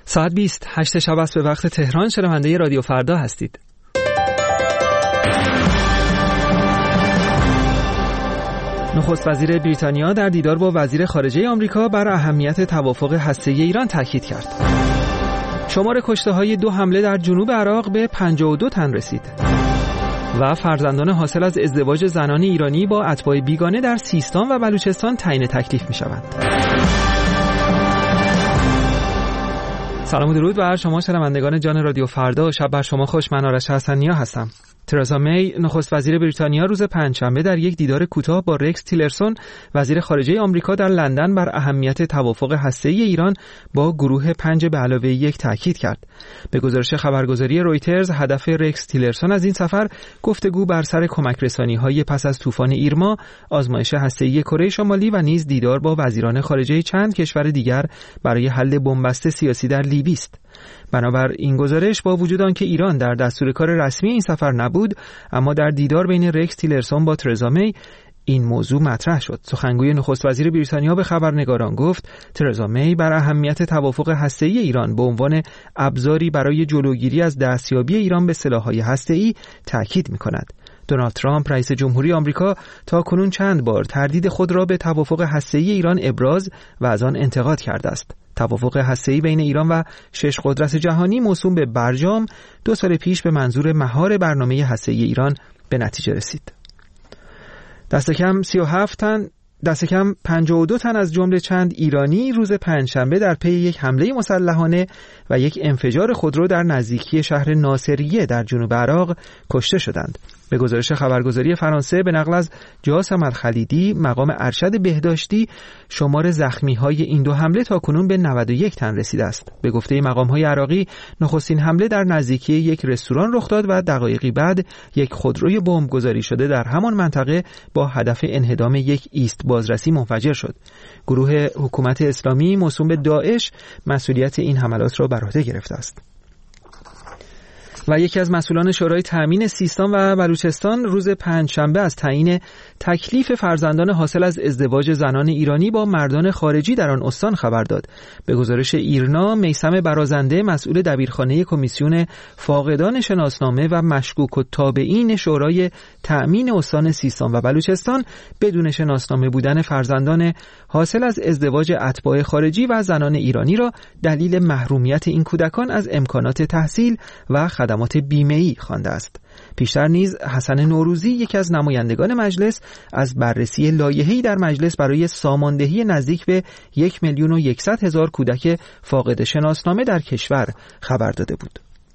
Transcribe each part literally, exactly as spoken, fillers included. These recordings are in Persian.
ساعت بیست هشت شب است به وقت تهران. شنونده رادیو فردا هستید. نخست وزیر بریتانیا در دیدار با وزیر خارجه آمریکا بر اهمیت توافق هسته‌ای ایران تاکید کرد. شمار کشته‌های دو حمله در جنوب عراق به پنجاه و دو تن رسید. و فرزندان حاصل از ازدواج زنان ایرانی با اتباع بیگانه در سیستان و بلوچستان تعیین تکلیف می‌شوند. سلام و درود بر شما شنوندگان جان رادیو فردا. شب بر شما خوش. من آرش حسنیا هستم. ترزا می نخست وزیر بریتانیا روز پنجشنبه در یک دیدار کوتاه با رکس تیلرسون وزیر خارجه آمریکا در لندن بر اهمیت توافق هسته‌ای ایران با گروه پنج به علاوه یک تاکید کرد. به گزارش خبرگزاری رویترز هدف رکس تیلرسون از این سفر گفتگو بر سر کمک رسانی‌های پس از طوفان ایرما، آزمایش هسته‌ای کره شمالی و نیز دیدار با وزیران خارجه چند کشور دیگر برای حل بنبست سیاسی در لیبی است. بنابر این گزارش با وجود آنکه ایران در دستور کار رسمی این سفر نبود، اما در دیدار بین رکس تیلرسون با ترزا می این موضوع مطرح شد. سخنگوی نخست وزیر بریتانیا به خبرنگاران گفت ترزا می بر اهمیت توافق هسته‌ای ایران به عنوان ابزاری برای جلوگیری از دستیابی ایران به سلاح‌های هسته‌ای تاکید می‌کند. دونالد ترامپ رئیس جمهوری آمریکا تا کنون چند بار تردید خود را به توافق هسته‌ای ایران ابراز و از آن انتقاد کرده است. توافق هسته‌ای بین ایران و شش قدرت جهانی موسوم به برجام دو سال پیش به منظور مهار برنامه هسته‌ای ایران به نتیجه رسید. دست کم سی و هفت تن دست کم پنجاه و دو تن از جمله چند ایرانی روز پنجشنبه در پی یک حمله مسلحانه و یک انفجار خودرو در نزدیکی شهر ناصریه در جنوب عراق کشته شدند. به گزارش خبرگزاری فرانسه به نقل از جاسم الخلیدی مقام ارشد بهداشتی شمار زخمی‌های این دو حمله تاکنون به نود و یک تن رسیده است. به گفته مقام‌های عراقی نخستین حمله در نزدیکی یک رستوران رخ داد و دقایقی بعد یک خودروی بمبگذاری شده در همان منطقه با هدف انهدام یک ایست بازرسی منفجر شد. گروه حکومت اسلامی موسوم به داعش مسئولیت این حملات را بر عهده گرفته است. و یکی از مسئولان شورای تأمین سیستان و بلوچستان روز پنجشنبه از تعیین تکلیف فرزندان حاصل از ازدواج زنان ایرانی با مردان خارجی در آن استان خبر داد. به گزارش ایرنا، میثم برازنده مسئول دبیرخانه کمیسیون فاقدان شناسنامه و مشکوک التابعین شورای تأمین استان سیستان و بلوچستان بدون شناسنامه بودن فرزندان حاصل از ازدواج اتباع خارجی و زنان ایرانی را دلیل محرومیت این کودکان از امکانات تحصیل و خدمات بیمه‌ای خوانده است. پیشتر نیز حسن نوروزی یکی از نمایندگان مجلس از بررسی لایحه‌ای در مجلس برای ساماندهی نزدیک به یک میلیون و یکصد هزار کودک فاقد شناسنامه در کشور خبر داده بود.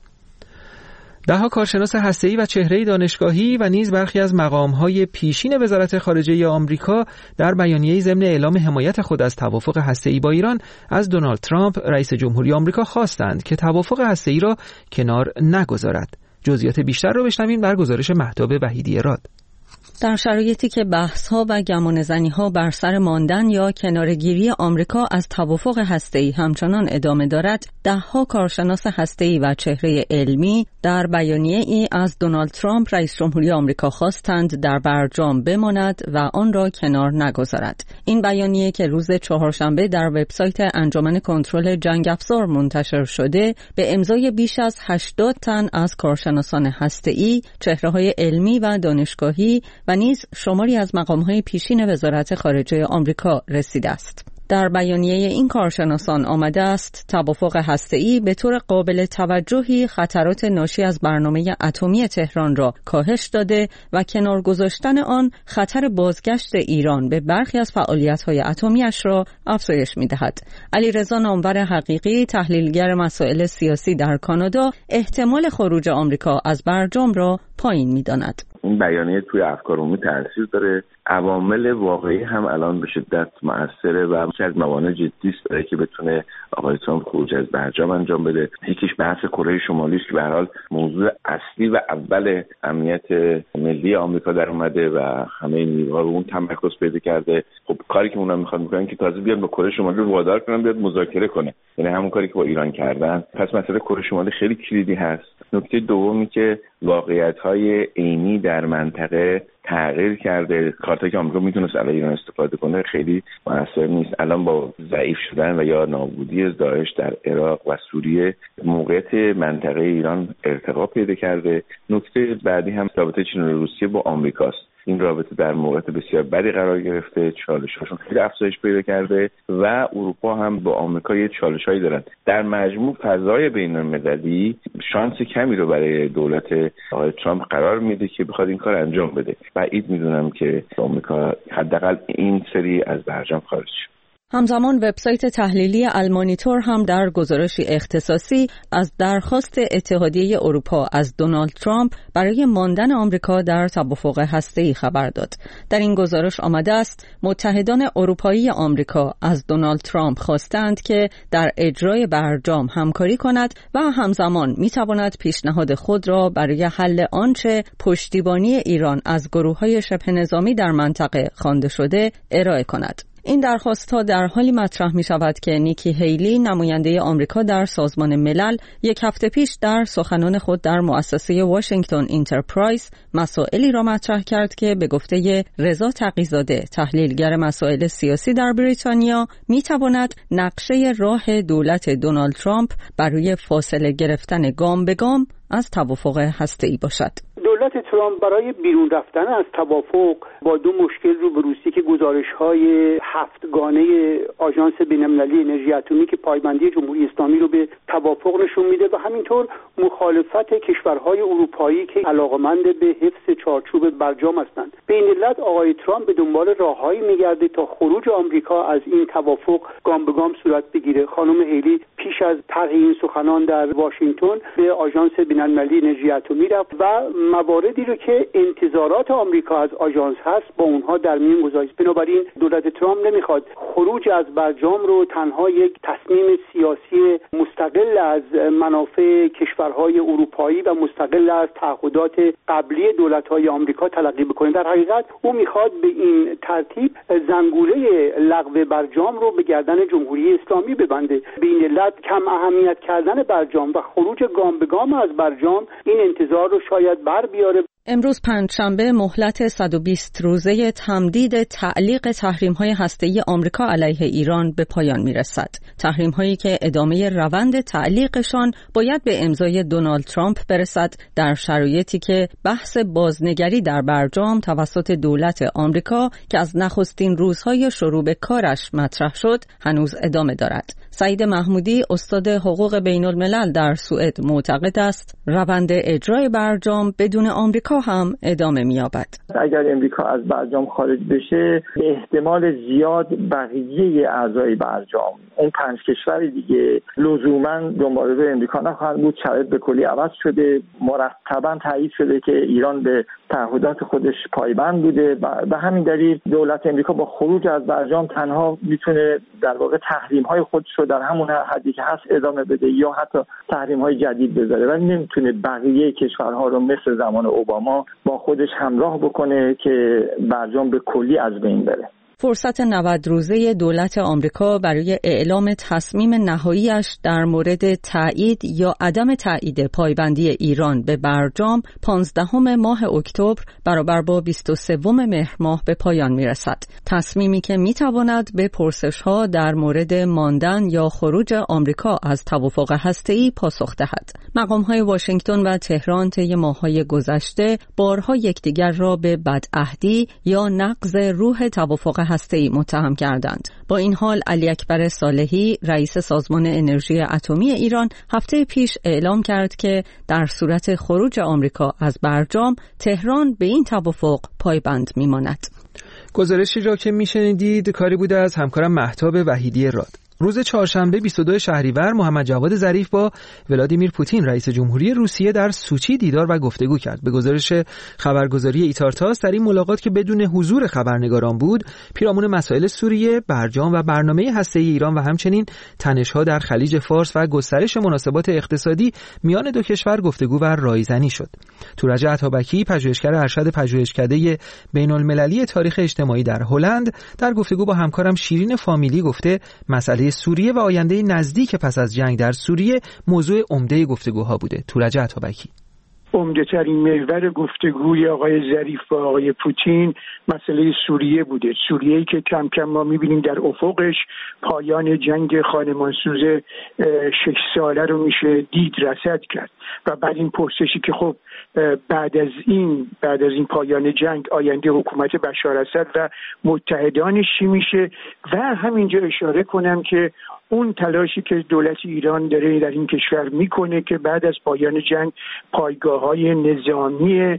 ده‌ها کارشناس هسته‌ای و چهره‌ای دانشگاهی و نیز برخی از مقام‌های پیشین وزارت خارجه آمریکا در بیانیه‌ای ضمن اعلام حمایت خود از توافق هسته‌ای با ایران از دونالد ترامپ رئیس جمهوری آمریکا خواستند که توافق هسته‌ای را کنار نگذارد. جزئیات بیشتر را بشنویم در گزارش مهتاب وحیدی راد. در شرایطی که بحث‌ها و گمانه‌زنی‌ها بر سر ماندن یا کناره‌گیری آمریکا از توافق هسته‌ای همچنان ادامه دارد، ده‌ها کارشناس هسته‌ای و چهره علمی در بیانیه‌ای از دونالد ترامپ رئیس جمهوری آمریکا خواستند در برجام بماند و آن را کنار نگذارد. این بیانیه که روز چهارشنبه در وبسایت انجمن کنترل جنگ افزار منتشر شده، به امضای بیش از هشتاد تن از کارشناسان هسته‌ای، چهره‌های علمی و دانشگاهی و نیز شماری از مقام‌های پیشین وزارت خارجه آمریکا رسیده است. در بیانیه این کارشناسان آمده است توافق هسته‌ای به طور قابل توجهی خطرات ناشی از برنامه اتمی تهران را کاهش داده و کنار گذاشتن آن خطر بازگشت ایران به برخی از فعالیت‌های اتمی‌اش را افزایش می‌دهد. علیرضا نامور حقیقی، تحلیلگر مسائل سیاسی در کانادا، احتمال خروج آمریکا از برجام را پایین می‌داند. این بیانیه توی افکار عمومی تاثیر داره. عوامل واقعی هم الان به شدت مؤثره و یکی از موانع جدی است برای که بتونه آقای ترامپ خروج از برجام انجام بده. یکیش بحث کره شمالی است که به هر حال موضوع اصلی و اول امنیت ملی آمریکا در اومده و همه نیروها رو اون تمرکز پیدا کرده. خب کاری که اونا میخوان میکنن که تازه بیان با کره شمالی رو وادار کنن بیاد مذاکره کنه، یعنی همون کاری که با ایران کردن. پس مسئله کره شمالی خیلی کلیدی هست نکته دومی که واقعیت‌های عینی در منطقه تغییر کرده. کارتایی که آمریکا میتونست علیه ایران استفاده کنه خیلی موثر نیست. الان با ضعیف شدن و یا نابودی داعش در عراق و سوریه موقعیت منطقه ایران ارتقا پیدا کرده. نکته بعدی هم رابطه چین و روسیه با آمریکاست. این رابطه در موقعیت بسیار بدی قرار گرفته، چالش‌هاشون خیلی افزایش پیدا کرده و اروپا هم با آمریکا یه چالش‌هایی دارن. در مجموع فضای بین‌المللی شانس کمی رو برای دولت آقای ترامپ قرار میده که بخواد این کار انجام بده. بعید میدونم که آمریکا حداقل این سری از برجام خارج شه. همزمان وبسایت تحلیلی المانیتور هم در گزارشی اختصاصی از درخواست اتحادیه اروپا از دونالد ترامپ برای ماندن آمریکا در توافق هسته‌ای خبر داد. در این گزارش آمده است متحدان اروپایی آمریکا از دونالد ترامپ خواستند که در اجرای برجام همکاری کند و همزمان می‌تواند پیشنهاد خود را برای حل آنچه پشتیبانی ایران از گروه‌های شبه نظامی در منطقه خوانده شده ارائه کند. این درخواست‌ها در حالی مطرح می‌شود که نیکی هیلی نماینده آمریکا در سازمان ملل یک هفته پیش در سخنان خود در مؤسسه واشنگتن انترپرایز مسائلی را مطرح کرد که به گفته رضا تقی‌زاده تحلیلگر مسائل سیاسی در بریتانیا می‌تواند نقشه راه دولت دونالد ترامپ برای فاصله گرفتن گام به گام از توافق هسته‌ای باشد. دولت ترامپ برای بیرون رفتن از توافق با دو مشکل روبروست که گزارش‌های هفتگانه آژانس بین‌المللی انرژی اتمی که پایبندی جمهوری اسلامی رو به توافق نشون میده و همینطور مخالفت کشورهای اروپایی که علاقمند به حفظ چارچوب برجام هستند. به این علت آقای ترامپ به دنبال راههایی میگرده تا خروج آمریکا از این توافق گام به گام صورت بگیره. خانم هیلی پیش از طرح این سخنان در واشنگتن به آژانس بین‌المللی انرژی اتمی رفت و مواردی رو که انتظارات آمریکا از آژانس هست با اونها در میان گذاشت. بنابراین دولت ترامپ نمیخواد خروج از برجام رو تنها یک تصمیم سیاسی مستقل از منافع کشورهای اروپایی و مستقل از تعهدات قبلی دولت‌های آمریکا تلقی بکنه. در حقیقت او میخواد به این ترتیب زنگوله لغو برجام رو به گردن جمهوری اسلامی ببنده. به این علت کم اهمیت کردن برجام و خروج گام به گام از برجام این انتظار رو شاید بر بیاره. امروز پنجشنبه مهلت صد و بیست روزه تمدید تعلیق تحریم‌های هسته‌ای آمریکا علیه ایران به پایان می‌رسد. تحریم‌هایی که ادامه روند تعلیقشان باید به امضای دونالد ترامپ برسد در شرایطی که بحث بازنگری در برجام توسط دولت آمریکا که از نخستین روزهای شروع به کارش مطرح شد هنوز ادامه دارد. سعید محمودی استاد حقوق بین‌الملل در سوئد معتقد است روند اجرای برجام بدون آمریکا هم ادامه می‌یابد. اگر امریکا از برجام خارج بشه به احتمال زیاد بقیه اعضای برجام اون پنج کشور دیگه لزوما دنبال روی امریکا نخواهند بود. شرایط به کلی عوض شده. مرتباً تایید شده که ایران به تعهدات خودش پایبند بوده و به همین دلیل دولت امریکا با خروج از برجام تنها میتونه در واقع تحریم‌های خودش رو در همون حدی که هست ادامه بده یا حتی تحریم‌های جدید بذاره، ولی نمیتونه بقیه کشورها رو مثل زمان اوباما با خودش همراه بکنه که برجام به کلی از بین بره. فرصت نود روزه دولت آمریکا برای اعلام تصمیم نهاییش در مورد تایید یا عدم تایید پایبندی ایران به برجام پانزدهم ماه اکتبر برابر با بیست و سوم مهر ماه به پایان میرسد. تصمیمی که میتواند به پرسش‌ها در مورد ماندن یا خروج آمریکا از توافق هسته‌ای پاسخ دهد. مقام‌های واشنگتن و تهران طی ماه‌های گذشته بارها یکدیگر را به بدعهدی یا نقض روح توافق هسته‌ای متهم کردند. با این حال علی اکبر صالحی رئیس سازمان انرژی اتمی ایران هفته پیش اعلام کرد که در صورت خروج آمریکا از برجام تهران به این توافق پایبند می‌ماند. گزارشی را که میشنیدید کاری بوده از همکارم مهتاب وحیدی راد. روز چهارشنبه بیست و دو شهریور محمد جواد ظریف با ولادیمیر پوتین رئیس جمهوری روسیه در سوچی دیدار و گفتگو کرد. به گزارش خبرگزاری ایتارتاس در این ملاقات که بدون حضور خبرنگاران بود، پیرامون مسائل سوریه، برجام و برنامه هسته‌ای ایران و همچنین تنش‌ها در خلیج فارس و گسترش مناسبات اقتصادی میان دو کشور گفتگو و رایزنی شد. تورج عطابکی، پژوهشگر ارشد پژوهشکده بین‌المللی تاریخ اجتماعی در هلند، در گفتگو با همکارم شیرین فامیلی گفته مسئله آینده سوریه و آینده نزدیک پس از جنگ در سوریه موضوع عمده گفتگوها بوده. تورج عطابکی: عمده ترین محور گفتگوی آقای ظریف با آقای پوتین مسئله سوریه بوده. سوریه‌ای که کم کم ما می‌بینیم در افقش پایان جنگ خانمانسوز شش ساله رو میشه دید رصد کرد و بعد این پرسشی که خب بعد از این بعد از این پایان جنگ آینده حکومت بشار اسد و متحدانش چی میشه. و همینجا اشاره کنم که اون تلاشی که دولت ایران داره در این کشور میکنه که بعد از پایان جنگ پایگاه‌های نظامی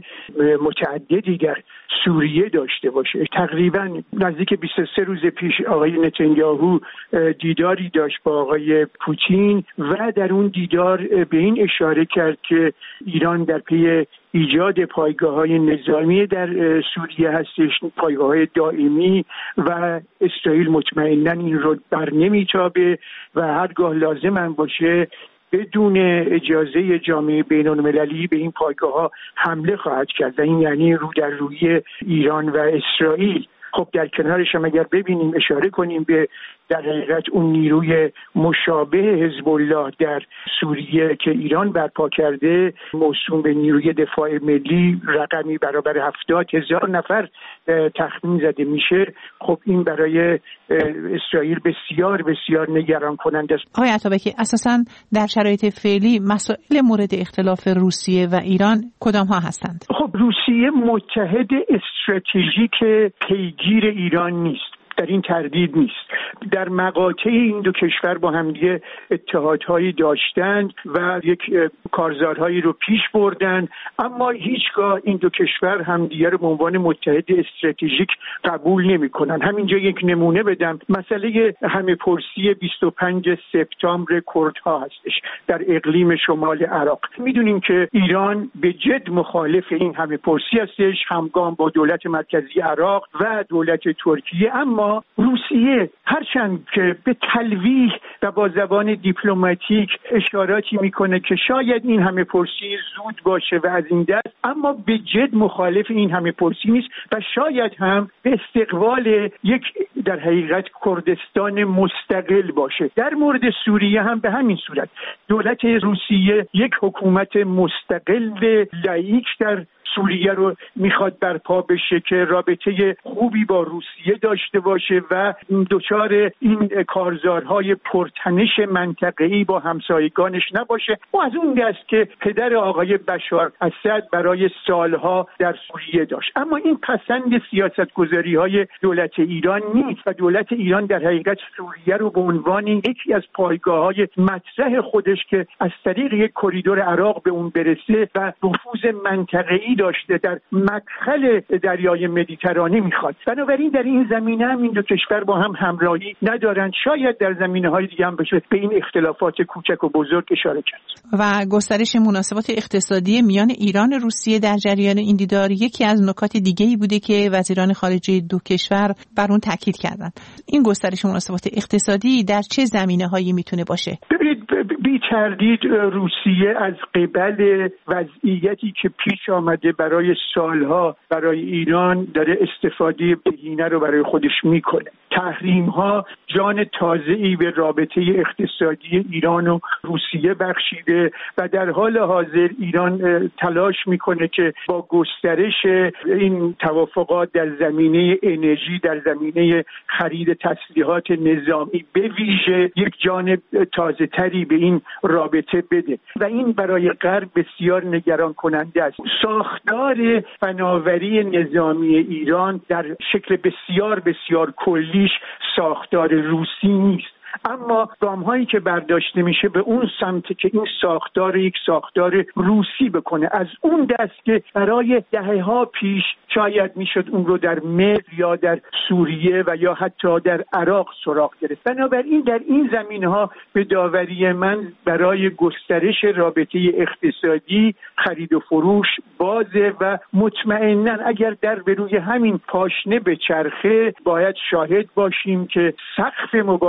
متعددی در سوریه داشته باشه. تقریبا نزدیک بیست و سه روز پیش آقای نتانیاهو دیداری داشت با آقای پوتین و در اون دیدار به این اشاره کرد که ایران در پی ایجاد پایگاه‌های نظامی در سوریه هستش، پایگاه‌های دائمی، و اسرائیل مطمئناً این رو بر نمیتابه و هرگاه لازم هم باشه بدون اجازه جامعه بین‌المللی به این پایگاه‌ها حمله خواهد کرد و این یعنی رو در روی ایران و اسرائیل. خب در کنارش هم اگر ببینیم اشاره کنیم به در حقیقت اون نیروی مشابه حزب الله در سوریه که ایران برپا کرده موسوم به نیروی دفاع ملی، رقمی برابر هفتاد هزار نفر تخمین زده میشه. خب این برای اسرائیل بسیار بسیار نگران کننده است. آقای عطابکی، اساساً در شرایط فعلی مسائل مورد اختلاف روسیه و ایران کدام ها هستند؟ خب روسیه متحد استراتژیک پیگیر ایران نیست، در این تردید نیست. در مقاطع این دو کشور با همدیگه اتحادهایی داشتند و یک کارزارهایی رو پیش بردن، اما هیچگاه این دو کشور همدیگه رو به عنوان متحد استراتژیک قبول نمی‌کنن. همینجا یک نمونه بدم. مسئله همه‌پرسی بیست و پنج سپتامبر کردها هستش در اقلیم شمال عراق. میدونیم که ایران به جد مخالف این همه‌پرسی هستش، همگام با دولت مرکزی عراق و دولت ترکیه. اما روسیه هرچند که به تلویح و با زبان دیپلماتیک اشاراتی میکنه که شاید این همه پرسی زود باشه و از این دست، اما به جد مخالف این همه پرسی نیست و شاید هم به استقبال یک در حقیقت کردستان مستقل باشه. در مورد سوریه هم به همین صورت دولت روسیه یک حکومت مستقل لاییک در سوریه رو میخواد برپا بشه که رابطه خوبی با روسیه داشته باشه و دچار این کارزارهای پرتنش منطقه‌ای با همسایگانش نباشه. و از اون دست که پدر آقای بشار اسد برای سالها در سوریه داشت. اما این پسند سیاستگذاری‌های دولت ایران نیست و دولت ایران در حقیقت سوریه رو به عنوان یکی از پایگاه‌های مطرح خودش که از طریق یک کریدور عراق به اون برسه و نفوذ منطقه‌ای داشته در مدخل دریای مدیترانه میخواد. بنابراین در این زمینه هم این دو کشور با هم همراهی ندارند. شاید در زمینه‌های دیگه هم بشه به این اختلافات کوچک و بزرگ اشاره کرد. و گسترش مناسبات اقتصادی میان ایران و روسیه در جریان این دیدار یکی از نکات دیگه‌ای بوده که وزیران خارجه دو کشور بر اون تاکید کردند. این گسترش مناسبات اقتصادی در چه زمینه‌هایی میتونه باشه؟ ببینید بی تردید روسیه از قبل وضعیتی که پیش آمده برای سالها برای ایران داره استفاده بهینه رو برای خودش میکنه. تحریم ها جان تازه‌ای به رابطه اقتصادی ایران و روسیه بخشیده و در حال حاضر ایران تلاش میکنه که با گسترش این توافقات در زمینه انرژی، در زمینه خرید تسلیحات نظامی به ویژه یک جان تازه تری به این رابطه بده و این برای غرب بسیار نگران کننده است. ساختار فناوری نظامی ایران در شکل بسیار بسیار کلیش ساختار روسی نیست، اما گام‌هایی که برداشته میشه به اون سمت که این ساختار یک ساختار روسی بکنه. از اون دست که برای دهه‌ها پیش شاید میشد اون رو در مصر یا در سوریه و یا حتی در عراق سراغ گرفت. بنابراین در این زمینه‌ها به داوری من برای گسترش رابطه اقتصادی خرید و فروش بازه و مطمئناً اگر در به روی همین پاشنه به چرخه باید شاهد باشیم که سقف مبادلات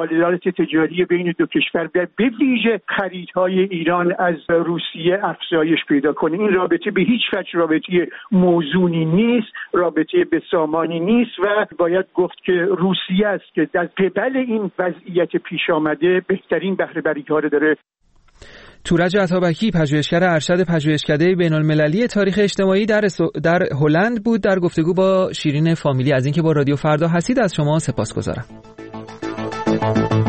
تجاری بین دو کشور و به ویژه خریدهای ایران از روسیه افزایش پیدا کنه. این رابطه به هیچ وجه رابطه موزونی نیست، رابطه بسامانی نیست و باید گفت که روسیه است که در قبل این وضعیت پیش آمده بهترین بهره بری‌ها رو داره. تورج عطابکی، پژوهشگر ارشد پژوهشکده بین‌المللی تاریخ اجتماعی در در هلند بود در گفتگو با شیرین فامیلی. از اینکه با رادیو فردا هستید از شما سپاسگزارم.